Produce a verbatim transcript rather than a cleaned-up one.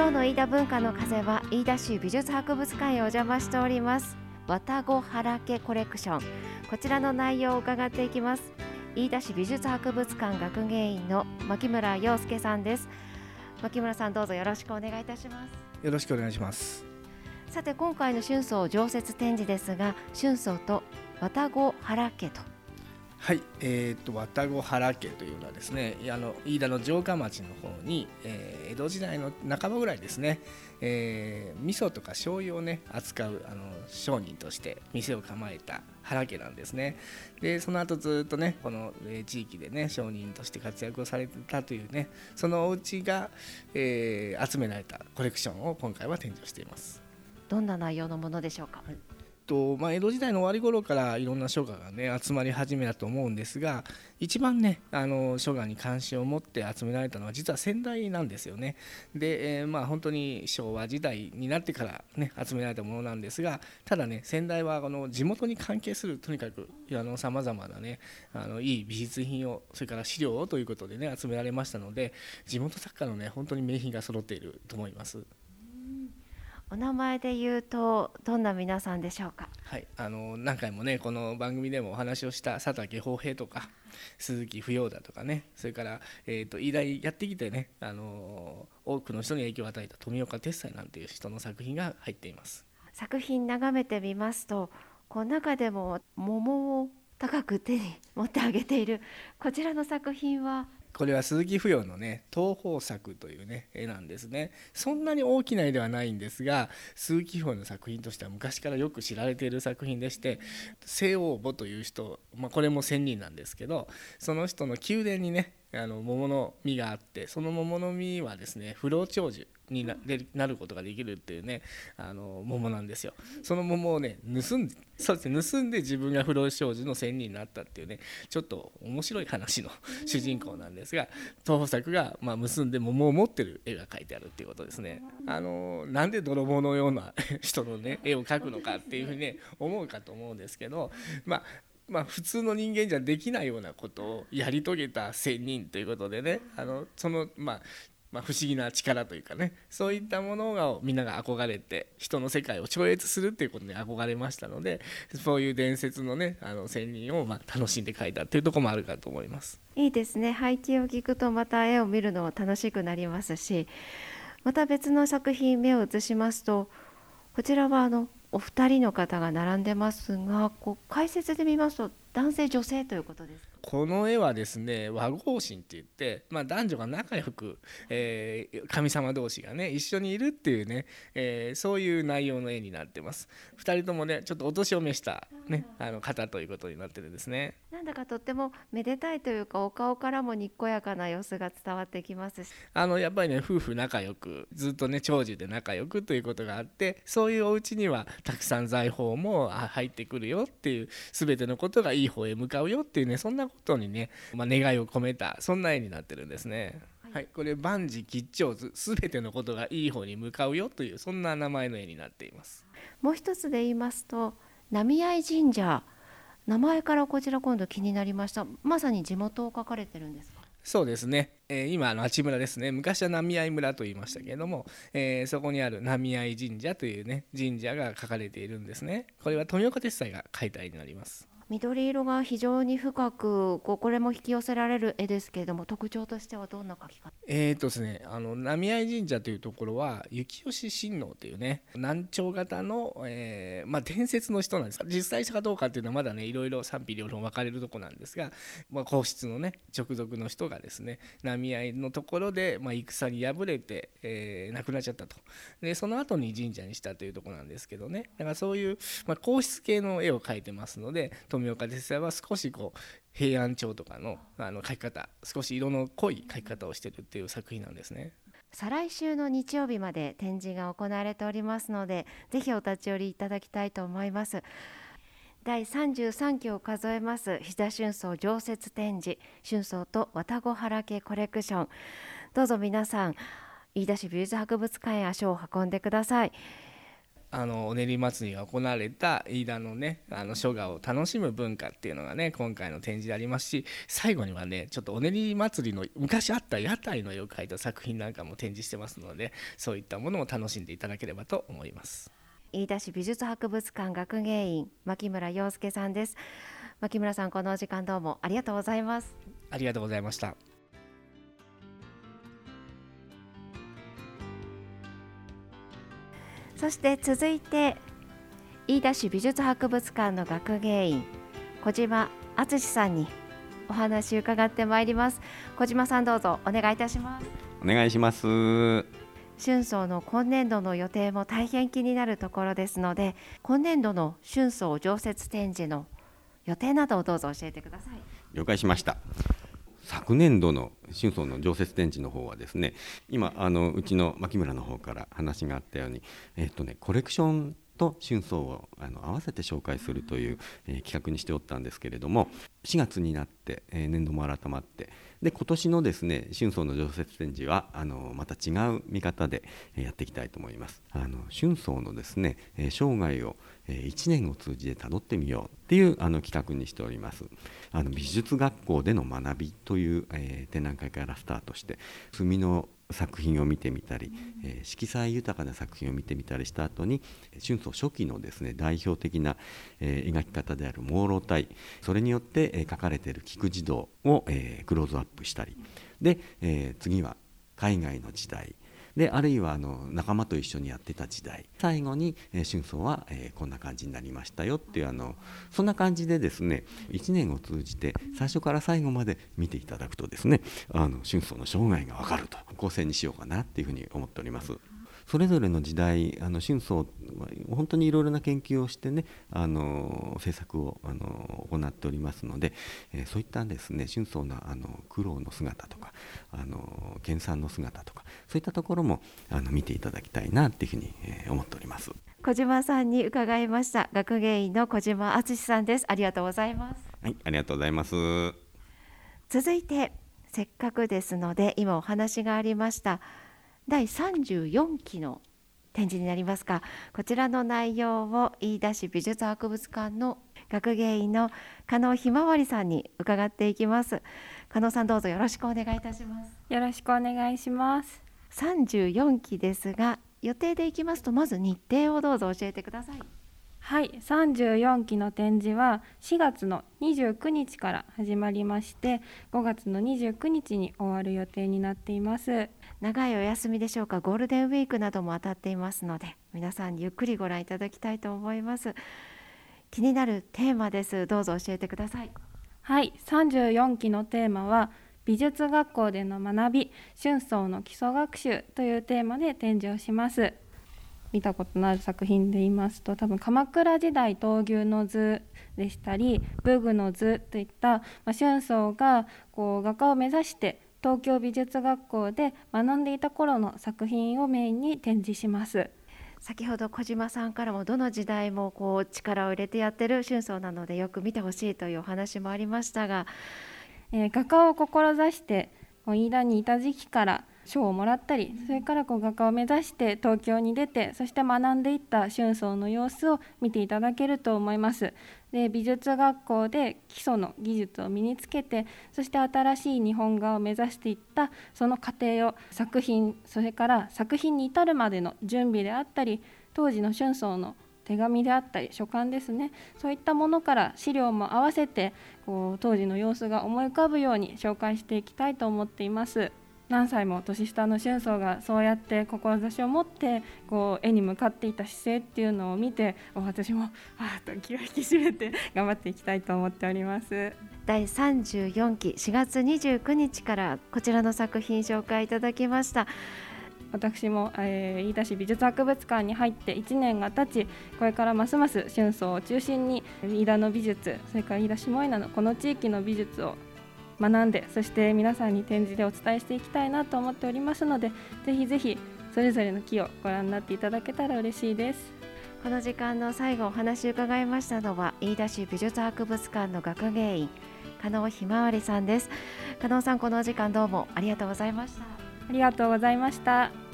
今日の飯田文化の風は飯田市美術博物館へお邪魔しております。綿子原家コレクション、こちらの内容を伺っていきます。飯田市美術博物館学芸員の牧村陽介さんです。牧村さん、どうぞよろしくお願いいたします。 よろしくお願いします。 さて、今回の春草常設展示ですが、春草と綿子原家とはい、えー、と綿子原家というのはですね、あの飯田の城下町の方に、えー、江戸時代の半ばぐらいですね、えー、味噌とか醤油をね扱うあの商人として店を構えた原家なんですね。でその後ずっとねこの、えー、地域でね商人として活躍をされてたというね、そのお家が、えー、集められたコレクションを今回は展示をしています。 どんな内容のものでしょうか。 はい、とまあ、江戸時代の終わり頃からいろんな書画が、ね、集まり始めたと思うんですが、一番ねあの書画に関心を持って集められたのは実は先代なんですよね。で、えーまあ、本当に昭和時代になってから、ね、集められたものなんですが、ただね先代はあの地元に関係するとにかくさまざまなねあのいい美術品を、それから資料をということでね集められましたので、地元作家のね本当に名品が揃っていると思います。 お名前で言うとどんな皆さんでしょうか。 はい、あの何回もねこの番組でもお話をした佐竹芳平とか鈴木不要だとかね、それから、えー、と医大やってきてねあの多くの人に影響を与えた富岡鉄斎なんていう人の作品が入っています。 作品眺めてみますと、この中でも桃を高く手に持ってあげているこちらの作品は、 これは鈴木不要のね東方作というね絵なんですね。そんなに大きな絵ではないんですが、鈴木不要の作品としては昔からよく知られている作品でして、聖王母という人、まあ、これも仙人なんですけど、その人の宮殿にねあの桃の実があって、その桃の実はですね不老長寿に な, なることができるっていうねあの桃なんですよ。その桃をね盗んでそうですね盗んで自分が不老長寿の仙人になったっていうね、ちょっと面白い話の主人公なんですが、東方作が、まあ、盗んで桃を持ってる絵が描いてあるっていうことですね。あのなんで泥棒のような人のね絵を描くのかっていうふうにね思うかと思うんですけど、まあまあ、普通の人間じゃできないようなことをやり遂げた仙人ということでね、あのその、まあまあ、不思議な力というかね、そういったものがみんなが憧れて人の世界を超越するっていうことに憧れましたので、そういう伝説のねあの仙人をまあ楽しんで描いたっていうところもあるかと思います。 いいですね。背景を聞くとまた絵を見るのも楽しくなりますし、また別の作品目を移しますと、こちらはあのお二人の方が並んでますが、こう解説で見ますと男性女性ということです。 この絵はですね和合神って言って、まあ、男女が仲良く、えー、神様同士がね一緒にいるっていうね、えー、そういう内容の絵になってます。ふたりともねちょっとお年を召した、ね、あの方ということになってるんですね。 なんだかとってもめでたいというか、お顔からもにっこやかな様子が伝わってきますし、 あのやっぱりね夫婦仲良くずっとね長寿で仲良くということがあって、そういうお家にはたくさん財宝も入ってくるよっていう、全てのことがいい方へ向かうよっていうね、そんなことにね、まあ、願いを込めたそんな絵になってるんですね。はい、これ万事吉祥図、すべてのことがいい方に向かうよという、そんな名前の絵になっています。 もう一つで言いますと浪合神社、名前からこちら今度気になりました。まさに地元を書かれてるんですか。 そうですね、えー、今の八村ですね。昔は浪合村と言いましたけれども、えー、そこにある浪合神社というね神社が書かれているんですね。これは富岡鉄斎が描いた絵になります。 緑色が非常に深く、こうこれも引き寄せられる絵ですけれども、特徴としてはどんな描き方。 えーとですね、あの浪合神社というところは幸吉親王というね南朝型の、えーまあ、伝説の人なんです。実際かどうかっていうのはまだねいろいろ賛否両論分かれるところなんですが、まあ、皇室のね直属の人がですね浪合のところで、まあ、戦に敗れて、えー、亡くなっちゃったと。でその後に神社にしたというところなんですけどね、だからそういう、まあ、皇室系の絵を描いてますので、富岡鉄斎は少しこう平安朝とか の, あの描き方、少し色の濃い描き方をしてるっていう作品なんですね。 再来週の日曜日まで展示が行われておりますので、ぜひお立ち寄りいただきたいと思います。だいさんじゅうさんきを数えます飛騨春草常設展示、春草と綿子原家コレクション、どうぞ皆さん飯田市美術博物館へ足を運んでください。 あのお練り祭りが行われた飯田のねあの書画を楽しむ文化っていうのがね今回の展示でありますし、最後にはねちょっとお練り祭りの昔あった屋台の絵を描いた作品なんかも展示してますので、そういったものも楽しんでいただければと思います。 飯田市美術博物館学芸員牧村洋介さんです。牧村さん、このお時間どうもありがとうございます。 ありがとうございました。 そして続いて飯田市美術博物館の学芸員小島敦さんにお話伺ってまいります。小島さん、どうぞお願いいたします。 お願いします。 春草の今年度の予定も大変気になるところですので、今年度の春草常設展示の予定などをどうぞ教えてください。 了解しました。昨年度の春草の常設展示の方はですね、今あのうちの牧村の方から話があったように、えっとね、コレクションと春草をあの合わせて紹介するという、えー、企画にしておったんですけれども、しがつになって、えー、年度も改まって、で今年のですね春草の常設展示はあのまた違う見方で、えー、やっていきたいと思います。あの春草のですね、えー、生涯を、えー、いちねんを通じてたどってみようっていうあの企画にしております。あの美術学校での学びという、えー、展覧会からスタートして、墨の作品を見てみたり、えー、色彩豊かな作品を見てみたりした後に、春草初期のですね代表的な、えー、描き方である朦朧体、それによって、えー、描かれている菊慈童を、えー、クローズアップしたりで、えー、次は海外の時代で、あるいはあの仲間と一緒にやってた時代、最後に、えー、春草は、えー、こんな感じになりましたよっていう、あのそんな感じでですねいちねんを通じて最初から最後まで見ていただくとですね、あの春草の生涯が分かると構成にしようかなっていうふうに思っております。それぞれの時代、あの春草は本当にいろいろな研究をしてね、あの制作をあの行っておりますので、えー、そういったですね春草のあの苦労の姿とか、あの研鑽の姿とか、そういったところもあの見ていただきたいなっていうふうに、えー、思っております。 小島さんに伺いました。学芸員の小島敦さんです。ありがとうございます。 はい、ありがとうございます。 続いて、せっかくですので今お話がありましただいさんじゅうよんきの展示になりますが、こちらの内容を飯田市美術博物館の学芸員の加納ひまわりさんに伺っていきます。加納さん、どうぞよろしくお願いいたします。 よろしくお願いします。 さんじゅうよんきですが、予定でいきますとまず日程をどうぞ教えてください。 はい、さんじゅうよんきの展示はしがつのにじゅうくにちから始まりまして、ごがつのにじゅうくにちに終わる予定になっています。 長いお休みでしょうか。ゴールデンウィークなども当たっていますので、皆さんにゆっくりご覧いただきたいと思います。気になるテーマです。どうぞ教えてください。 はい、さんじゅうよんきのテーマは美術学校での学び、春草の基礎学習というテーマで展示をします。見たことのある作品で言いますと、多分鎌倉時代闘牛の図でしたり武具の図といった、まあ、春草がこう画家を目指して東京美術学校で学んでいた頃の作品をメインに展示します。 先ほど小島さんからもどの時代もこう力を入れてやってる春草なのでよく見てほしいというお話もありましたが、 えー、画家を志して飯田にいた時期から賞をもらったり、それからこう画家を目指して東京に出て、そして学んでいった春草の様子を見ていただけると思います。で、美術学校で基礎の技術を身につけて、そして新しい日本画を目指していったその過程を作品、それから作品に至るまでの準備であったり、当時の春草の手紙であったり書簡ですね、そういったものから資料も合わせてこう当時の様子が思い浮かぶように紹介していきたいと思っています。何歳も年下の春草がそうやって志を持ってこう絵に向かっていた姿勢っていうのを見て、私もあーと気を引き締めて頑張っていきたいと思っております。 だいさんじゅうよんきしがつにじゅうくにちからこちらの作品紹介いただきました。 私も、えー、飯田市美術博物館に入っていちねんが経ち、これからますます春草を中心に飯田の美術、それから飯田下伊那のこの地域の美術を学んで、そして皆さんに展示でお伝えしていきたいなと思っておりますので、ぜひぜひそれぞれの木をご覧になっていただけたら嬉しいです。 この時間の最後お話を伺いましたのは飯田市美術博物館の学芸員加納ひまわりさんです。加納さん、この時間どうもありがとうございました。 ありがとうございました。